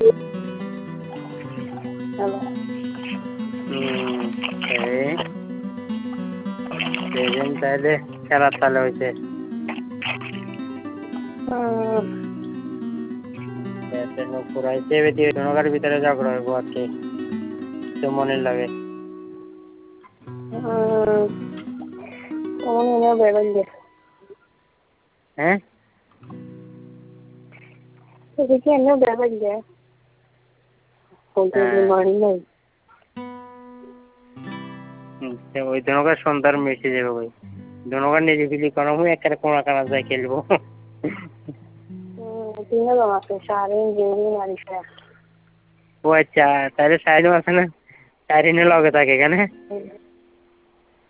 Hello. এই সেদিন তাহলে খেলার তালে হয়েছে পুরাইছে নৌকার ভিতরে ঝগড়া হইব আজকে তো মনে লাগে হ্যাঁ ওই দনকার সন্ধ্যার মেসে যাবে ভাই দনকার নিজে ফিলি করা মুই একটা কোনা কানা যাই খেলবো ও আচ্ছা তাহলে সাইড আছে না সাইড লগে থাকে কেন